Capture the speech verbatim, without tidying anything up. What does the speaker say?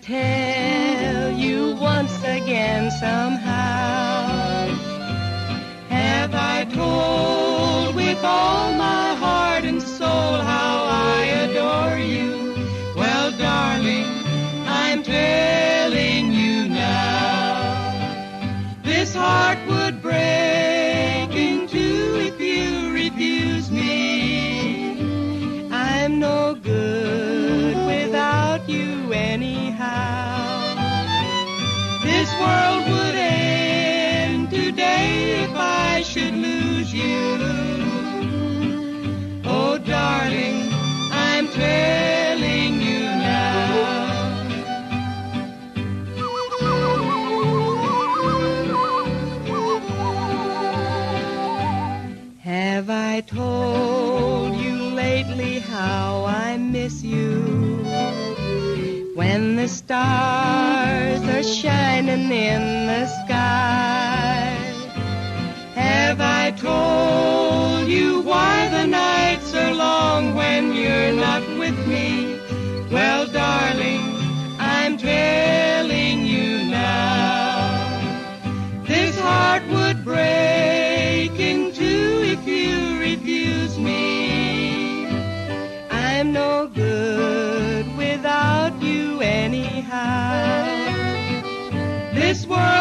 tell you once again somehow. Have I told with all my heart and soul how I adore you? Well, darling, I'm telling you now. This heart would break in two if you refuse me. I'm no good without you anyhow. This world would end today if I should lose you. Oh, darling, I'm telling you now. Have I told you lately how I miss you? When the stars are shining in the sky. Have I told you why the nights are long when you're not with me? Well, darling, I'm telling you now. This heart would break in two if you refuse me. I'm no good without you anyhow. This world